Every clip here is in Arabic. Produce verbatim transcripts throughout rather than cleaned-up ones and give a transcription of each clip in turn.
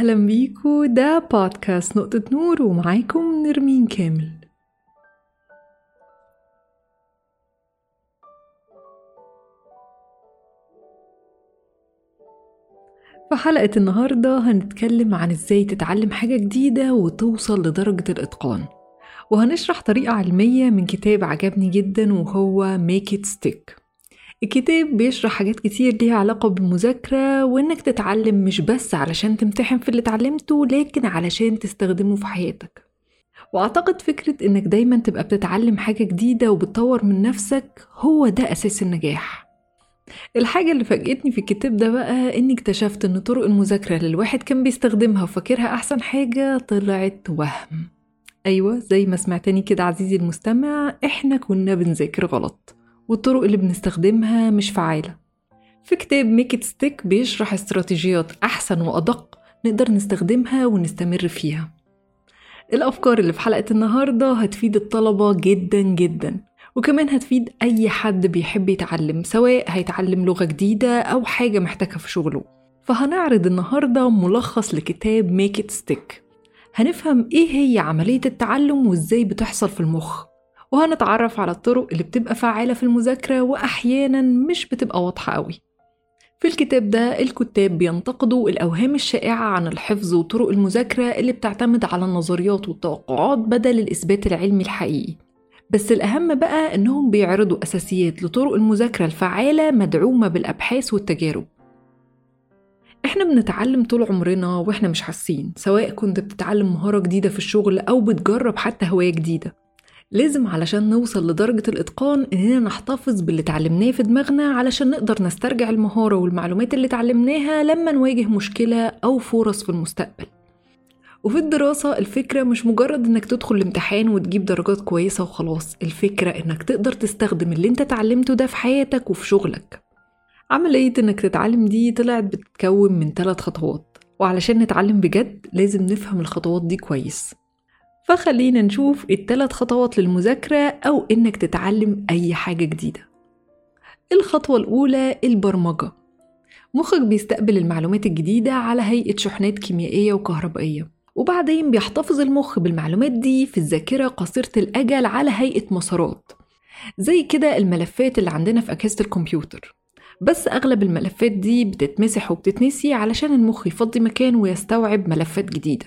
أهلا بيكو، ده بودكاست نقطة نور ومعاكم نرمين كامل. في حلقة النهاردة هنتكلم عن إزاي تتعلم حاجة جديدة وتوصل لدرجة الإتقان، وهنشرح طريقة علمية من كتاب عجبني جدا وهو Make It Stick. الكتاب بيشرح حاجات كتير ليها علاقة بالمذاكرة وإنك تتعلم مش بس علشان تمتحن في اللي اتعلمته، لكن علشان تستخدمه في حياتك. وأعتقد فكرة إنك دايما تبقى بتتعلم حاجة جديدة وبتطور من نفسك هو ده أساس النجاح. الحاجة اللي فاجأتني في الكتاب ده بقى إني اكتشفت إن طرق المذاكرة اللي الواحد كان بيستخدمها وفاكرها أحسن حاجة طلعت وهم. أيوة، زي ما سمعتني كده عزيزي المستمع، إحنا كنا بنذاكر غلط والطرق اللي بنستخدمها مش فعالة. في كتاب ميك إت ستيك بيشرح استراتيجيات أحسن وأدق نقدر نستخدمها ونستمر فيها. الأفكار اللي في حلقة النهاردة هتفيد الطلبة جدا جدا، وكمان هتفيد أي حد بيحب يتعلم، سواء هيتعلم لغة جديدة أو حاجة محتاجها في شغله. فهنعرض النهاردة ملخص لكتاب ميك إت ستيك. هنفهم إيه هي عملية التعلم وإزاي بتحصل في المخ، وهنتعرف على الطرق اللي بتبقى فعالة في المذاكرة وأحيانا مش بتبقى واضحة قوي. في الكتاب ده الكتاب بينتقدوا الأوهام الشائعة عن الحفظ وطرق المذاكرة اللي بتعتمد على النظريات والتوقعات بدل الإثبات العلمي الحقيقي. بس الأهم بقى إنهم بيعرضوا أساسيات لطرق المذاكرة الفعالة مدعومة بالأبحاث والتجارب. إحنا بنتعلم طول عمرنا وإحنا مش حاسين، سواء كنت بتتعلم مهارة جديدة في الشغل أو بتجرب حتى هواية جديدة. لازم علشان نوصل لدرجة الإتقان إننا نحتفظ باللي تعلمناه في دماغنا علشان نقدر نسترجع المهارة والمعلومات اللي تعلمناها لما نواجه مشكلة أو فرص في المستقبل. وفي الدراسة الفكرة مش مجرد إنك تدخل الامتحان وتجيب درجات كويسة وخلاص، الفكرة إنك تقدر تستخدم اللي انت تعلمته ده في حياتك وفي شغلك. عملية إنك تتعلم دي طلعت بتتكون من ثلاث خطوات، وعلشان نتعلم بجد لازم نفهم الخطوات دي كويس. فخلينا نشوف الثلاث خطوات للمذاكرة أو إنك تتعلم أي حاجة جديدة. الخطوة الأولى البرمجة. مخك بيستقبل المعلومات الجديدة على هيئة شحنات كيميائية وكهربائية، وبعدين بيحتفظ المخ بالمعلومات دي في الذاكرة قصيرة الأجل على هيئة مسارات، زي كده الملفات اللي عندنا في أجهزة الكمبيوتر. بس أغلب الملفات دي بتتمسح وبتتنسي علشان المخ يفضي مكان ويستوعب ملفات جديدة.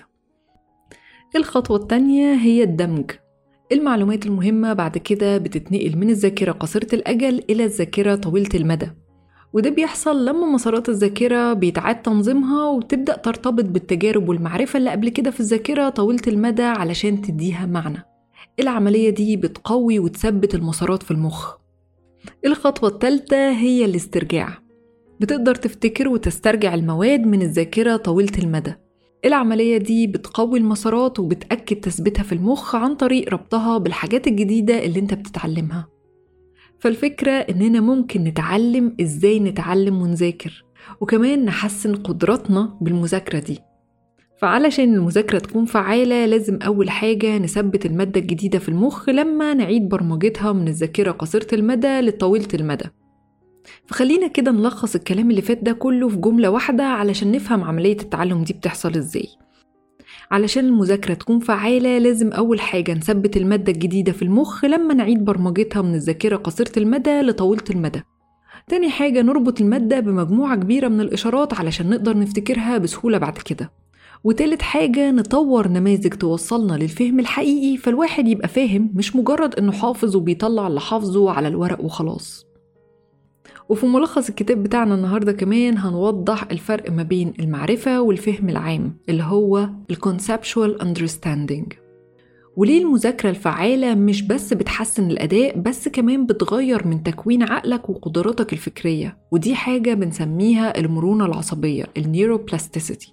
الخطوة التانية هي الدمج. المعلومات المهمة بعد كده بتتنقل من الذاكرة قصيرة الأجل إلى الذاكرة طويلة المدى، وده بيحصل لما مسارات الذاكرة بيتعاد تنظيمها وتبدأ ترتبط بالتجارب والمعرفة اللي قبل كده في الذاكرة طويلة المدى علشان تديها معنى. العملية دي بتقوي وتثبت المسارات في المخ. الخطوة الثالثة هي الاسترجاع. بتقدر تفتكر وتسترجع المواد من الذاكرة طويلة المدى. العملية دي بتقوي المسارات وبتأكد تثبيتها في المخ عن طريق ربطها بالحاجات الجديدة اللي انت بتتعلمها. فالفكرة إننا ممكن نتعلم إزاي نتعلم ونذاكر، وكمان نحسن قدراتنا بالمذاكرة دي. فعلشان المذاكرة تكون فعالة لازم أول حاجة نثبت المادة الجديدة في المخ لما نعيد برمجتها من الذاكرة قصيرة المدى لطويلة المدى. فخلينا كده نلخص الكلام اللي فات ده كله في جملة واحدة علشان نفهم عملية التعلم دي بتحصل إزاي. علشان المذاكرة تكون فعالة لازم أول حاجة نثبت المادة الجديدة في المخ لما نعيد برمجتها من الذاكرة قصيرة المدى لطويلة المدى. تاني حاجة نربط المادة بمجموعة كبيرة من الإشارات علشان نقدر نفتكرها بسهولة بعد كده. وتالت حاجة نطور نماذج توصلنا للفهم الحقيقي، فالواحد يبقى فاهم مش مجرد إنه حافظ وبيطلع اللي حافظه على الورق وخلاص. وفي ملخص الكتاب بتاعنا النهاردة كمان هنوضح الفرق ما بين المعرفة والفهم العام اللي هو الconceptual understanding، وليه المذاكرة الفعالة مش بس بتحسن الأداء بس كمان بتغير من تكوين عقلك وقدراتك الفكرية، ودي حاجة بنسميها المرونة العصبية النيوروبلاستيسيتي.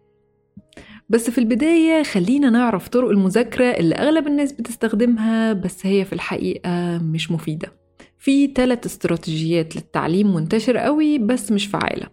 بس في البداية خلينا نعرف طرق المذاكرة اللي أغلب الناس بتستخدمها بس هي في الحقيقة مش مفيدة. في ثلاث استراتيجيات للتعليم منتشر قوي بس مش فعالة.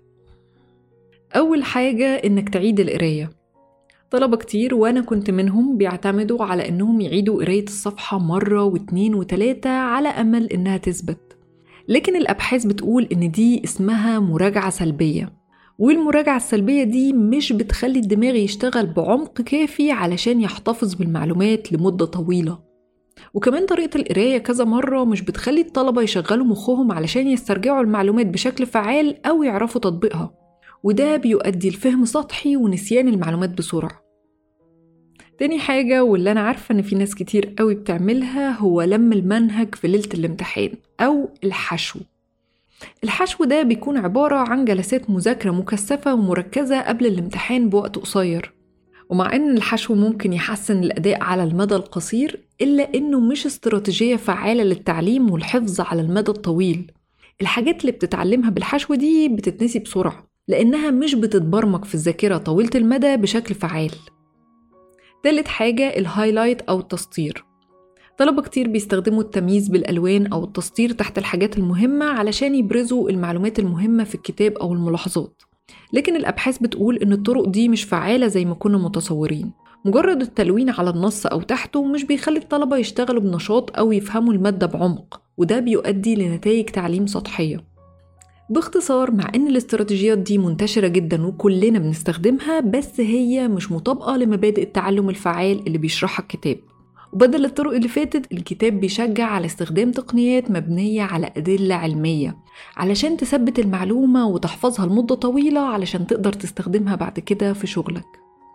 أول حاجة إنك تعيد القراية. طلبة كتير وأنا كنت منهم بيعتمدوا على إنهم يعيدوا قراية الصفحة مرة واثنين وثلاثة على أمل إنها تثبت، لكن الأبحاث بتقول إن دي اسمها مراجعة سلبية، والمراجعة السلبية دي مش بتخلي الدماغ يشتغل بعمق كافي علشان يحتفظ بالمعلومات لمدة طويلة. وكمان طريقة القراية كذا مرة مش بتخلي الطلبة يشغلوا مخهم علشان يسترجعوا المعلومات بشكل فعال أو يعرفوا تطبيقها، وده بيؤدي لفهم سطحي ونسيان المعلومات بسرعة. تاني حاجة، واللي أنا عارفة إن في ناس كتير قوي بتعملها، هو لم المنهج في ليلة الامتحان أو الحشو. الحشو ده بيكون عبارة عن جلسات مذاكرة مكثفة ومركزة قبل الامتحان بوقت قصير. ومع إن الحشو ممكن يحسن الأداء على المدى القصير، إلا إنه مش استراتيجية فعالة للتعليم والحفظ على المدى الطويل. الحاجات اللي بتتعلمها بالحشو دي بتتنسي بسرعة، لأنها مش بتتبرمج في الذاكرة طويلة المدى بشكل فعال. تالت حاجة، الهايلايت أو التسطير. طلبة كتير بيستخدموا التمييز بالألوان أو التسطير تحت الحاجات المهمة علشان يبرزوا المعلومات المهمة في الكتاب أو الملاحظات، لكن الأبحاث بتقول إن الطرق دي مش فعالة زي ما كنا متصورين. مجرد التلوين على النص أو تحته مش بيخلي الطلبة يشتغلوا بنشاط أو يفهموا المادة بعمق، وده بيؤدي لنتائج تعليم سطحية. باختصار، مع إن الاستراتيجيات دي منتشرة جدا وكلنا بنستخدمها، بس هي مش مطابقة لمبادئ التعلم الفعال اللي بيشرحها الكتاب. وبدل الطرق اللي فاتت، الكتاب بيشجع على استخدام تقنيات مبنية على أدلة علمية علشان تثبت المعلومة وتحفظها لمدة طويلة علشان تقدر تستخدمها بعد كده في شغلك.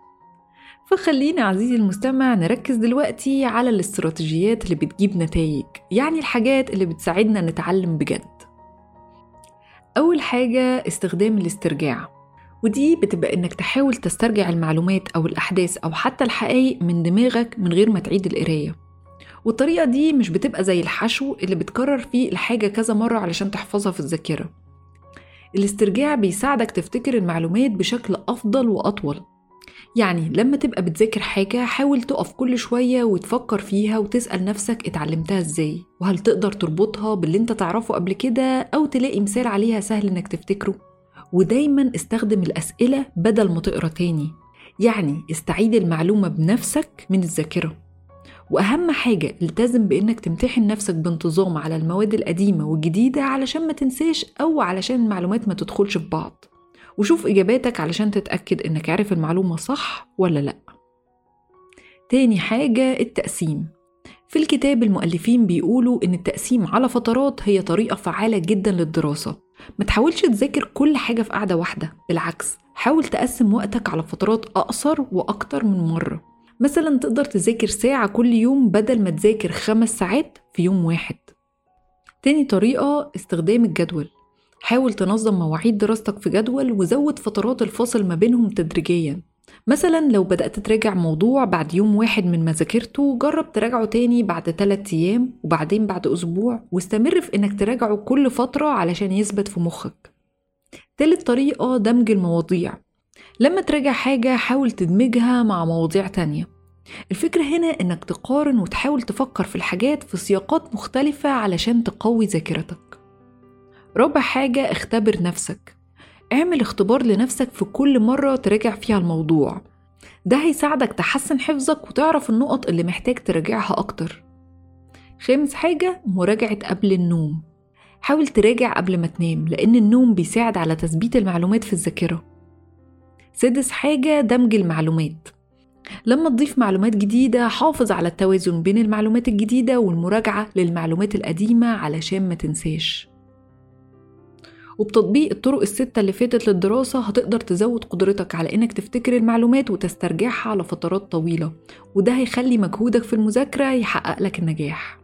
فخلينا عزيزي المستمع نركز دلوقتي على الاستراتيجيات اللي بتجيب نتائج، يعني الحاجات اللي بتساعدنا نتعلم بجد. أول حاجة، استخدام الاسترجاع، ودي بتبقى إنك تحاول تسترجع المعلومات أو الأحداث أو حتى الحقائق من دماغك من غير ما تعيد القراية. والطريقة دي مش بتبقى زي الحشو اللي بتكرر فيه الحاجة كذا مرة علشان تحفظها في الذاكرة. الاسترجاع بيساعدك تفتكر المعلومات بشكل أفضل وأطول. يعني لما تبقى بتذاكر حاجة، حاول تقف كل شوية وتفكر فيها وتسأل نفسك اتعلمتها ازاي، وهل تقدر تربطها باللي انت تعرفه قبل كده أو تلاقي مثال عليها سهل انك تفتكره. ودايما استخدم الأسئلة بدل ما تقرأ تاني، يعني استعيد المعلومة بنفسك من الذاكرة. وأهم حاجة، التزم بإنك تمتحن نفسك بانتظام على المواد القديمة والجديدة علشان ما تنساش أو علشان المعلومات ما تدخلش في بعض. وشوف إجاباتك علشان تتأكد إنك عارف المعلومة صح ولا لأ. تاني حاجة، التقسيم. في الكتاب المؤلفين بيقولوا إن التقسيم على فترات هي طريقة فعالة جدا للدراسة. ما تحاولش تذاكر كل حاجة في قعدة واحدة، بالعكس حاول تقسم وقتك على فترات أقصر وأكتر من مرة. مثلا تقدر تذاكر ساعة كل يوم بدل ما تذاكر خمس ساعات في يوم واحد. تاني طريقة، استخدام الجدول. حاول تنظم مواعيد دراستك في جدول وزود فترات الفاصل ما بينهم تدريجيا. مثلا لو بدأت تراجع موضوع بعد يوم واحد من ما ذاكرته، جرب تراجعه تاني بعد ثلاثة أيام وبعدين بعد أسبوع، واستمر في إنك تراجعه كل فترة علشان يثبت في مخك. تالت طريقة، دمج المواضيع. لما تراجع حاجة حاول تدمجها مع مواضيع تانية. الفكرة هنا إنك تقارن وتحاول تفكر في الحاجات في سياقات مختلفة علشان تقوي ذاكرتك. رابع حاجة، اختبر نفسك. اعمل اختبار لنفسك في كل مرة تراجع فيها الموضوع، ده هيساعدك تحسن حفظك وتعرف النقط اللي محتاج تراجعها أكتر. خامس حاجة، مراجعة قبل النوم. حاول تراجع قبل ما تنام، لأن النوم بيساعد على تثبيت المعلومات في الذاكرة. سادس حاجة، دمج المعلومات. لما تضيف معلومات جديدة، حافظ على التوازن بين المعلومات الجديدة والمراجعة للمعلومات القديمة علشان ما تنساش. وبتطبيق الطرق الستة اللي فاتت للدراسة هتقدر تزود قدرتك على إنك تفتكر المعلومات وتسترجعها على فترات طويلة، وده هيخلي مجهودك في المذاكرة يحقق لك النجاح.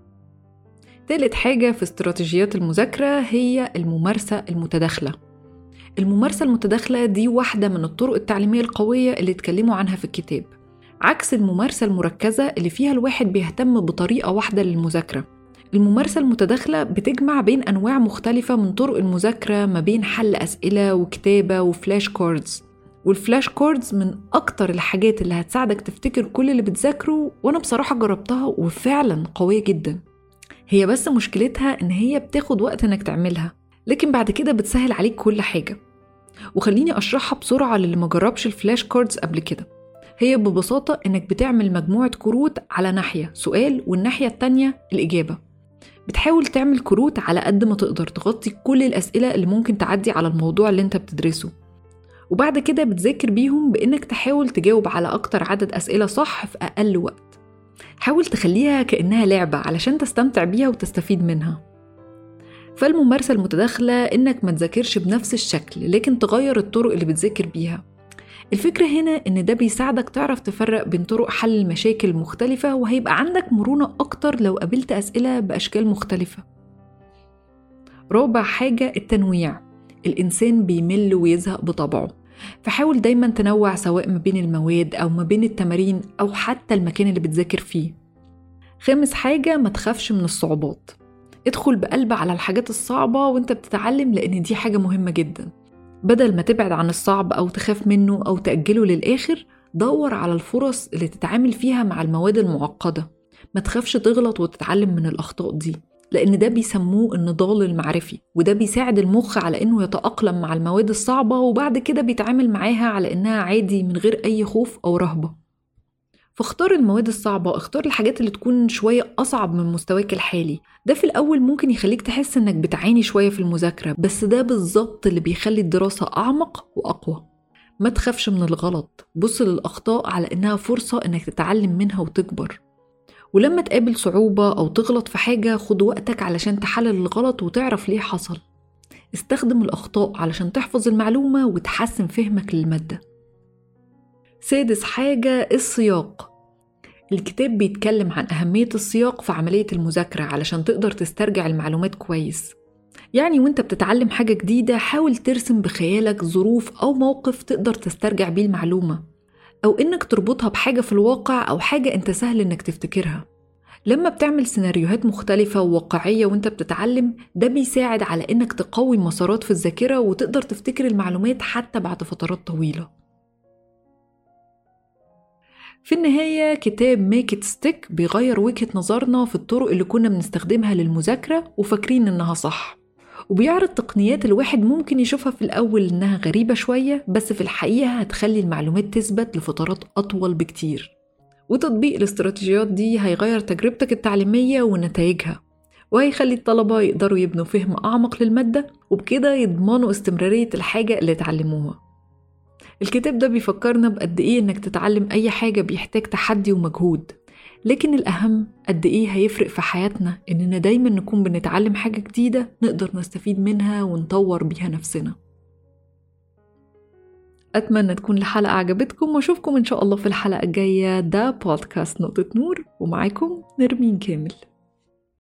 ثالث حاجة في استراتيجيات المذاكرة هي الممارسة المتداخلة. الممارسة المتداخلة دي واحدة من الطرق التعليمية القوية اللي اتكلموا عنها في الكتاب، عكس الممارسة المركزة اللي فيها الواحد بيهتم بطريقة واحدة للمذاكرة. الممارسة المتداخلة بتجمع بين أنواع مختلفة من طرق المذاكرة، ما بين حل أسئلة وكتابة وفلاش كاردز. والفلاش كاردز من أكتر الحاجات اللي هتساعدك تفتكر كل اللي بتذاكره، وأنا بصراحة جربتها وفعلا قوية جدا. هي بس مشكلتها إن هي بتاخد وقت إنك تعملها، لكن بعد كده بتسهل عليك كل حاجة. وخليني أشرحها بسرعة للي ما جربش الفلاش كاردز قبل كده. هي ببساطة إنك بتعمل مجموعة كروت على ناحية سؤال والناحية التانية الإجابة. بتحاول تعمل كروت على قد ما تقدر تغطي كل الأسئلة اللي ممكن تعدي على الموضوع اللي انت بتدرسه، وبعد كده بتذاكر بيهم بإنك تحاول تجاوب على أكتر عدد أسئلة صح في أقل وقت. حاول تخليها كأنها لعبة علشان تستمتع بيها وتستفيد منها. فالممارسة المتداخلة إنك ما تذاكرش بنفس الشكل، لكن تغير الطرق اللي بتذاكر بيها. الفكرة هنا إن ده بيساعدك تعرف تفرق بين طرق حل المشاكل مختلفة، وهيبقى عندك مرونة أكتر لو قابلت أسئلة بأشكال مختلفة. رابع حاجة التنويع. الإنسان بيمل ويزهق بطبعه، فحاول دايما تنوع سواء ما بين المواد أو ما بين التمارين أو حتى المكان اللي بتذاكر فيه. خامس حاجة ما تخافش من الصعوبات. ادخل بقلب على الحاجات الصعبة وانت بتتعلم، لأن دي حاجة مهمة جدا. بدل ما تبعد عن الصعب أو تخاف منه أو تأجله للآخر، دور على الفرص اللي تتعامل فيها مع المواد المعقدة. ما تخافش تغلط وتتعلم من الأخطاء دي، لأن ده بيسموه النضال المعرفي، وده بيساعد المخ على إنه يتأقلم مع المواد الصعبة، وبعد كده بيتعامل معاها على إنها عادي من غير أي خوف أو رهبة. فاختار المواد الصعبة، اختار الحاجات اللي تكون شوية أصعب من مستواك الحالي. ده في الأول ممكن يخليك تحس إنك بتعاني شوية في المذاكرة، بس ده بالظبط اللي بيخلي الدراسة أعمق وأقوى. ما تخافش من الغلط، بص للأخطاء على إنها فرصة إنك تتعلم منها وتكبر. ولما تقابل صعوبة أو تغلط في حاجة، خد وقتك علشان تحلل الغلط وتعرف ليه حصل. استخدم الأخطاء علشان تحفظ المعلومة وتحسن فهمك للمادة. سادس حاجة السياق. الكتاب بيتكلم عن أهمية السياق في عملية المذاكرة علشان تقدر تسترجع المعلومات كويس. يعني وانت بتتعلم حاجة جديدة، حاول ترسم بخيالك ظروف أو موقف تقدر تسترجع بيه المعلومة، أو إنك تربطها بحاجة في الواقع أو حاجة انت سهل إنك تفتكرها. لما بتعمل سيناريوهات مختلفة وواقعية وانت بتتعلم، ده بيساعد على إنك تقوي مسارات في الذاكرة وتقدر تفتكر المعلومات حتى بعد فترات طويلة. في النهاية، كتاب Make It Stick بيغير وجهة نظرنا في الطرق اللي كنا بنستخدمها للمذاكرة وفاكرين إنها صح، وبيعرض تقنيات الواحد ممكن يشوفها في الأول إنها غريبة شوية، بس في الحقيقة هتخلي المعلومات تثبت لفترات أطول بكتير. وتطبيق الاستراتيجيات دي هيغير تجربتك التعليمية ونتائجها، وهيخلي الطلبة يقدروا يبنوا فهم أعمق للمادة، وبكده يضمنوا استمرارية الحاجة اللي تعلموها. الكتاب ده بيفكرنا بقد إيه إنك تتعلم أي حاجة بيحتاج تحدي ومجهود، لكن الأهم قد إيه هيفرق في حياتنا إننا دايما نكون بنتعلم حاجة جديدة نقدر نستفيد منها ونطور بيها نفسنا. أتمنى تكون الحلقة عجبتكم، وأشوفكم إن شاء الله في الحلقة الجاية. ده بودكاست نقطة نور، ومعاكم نرمين كامل.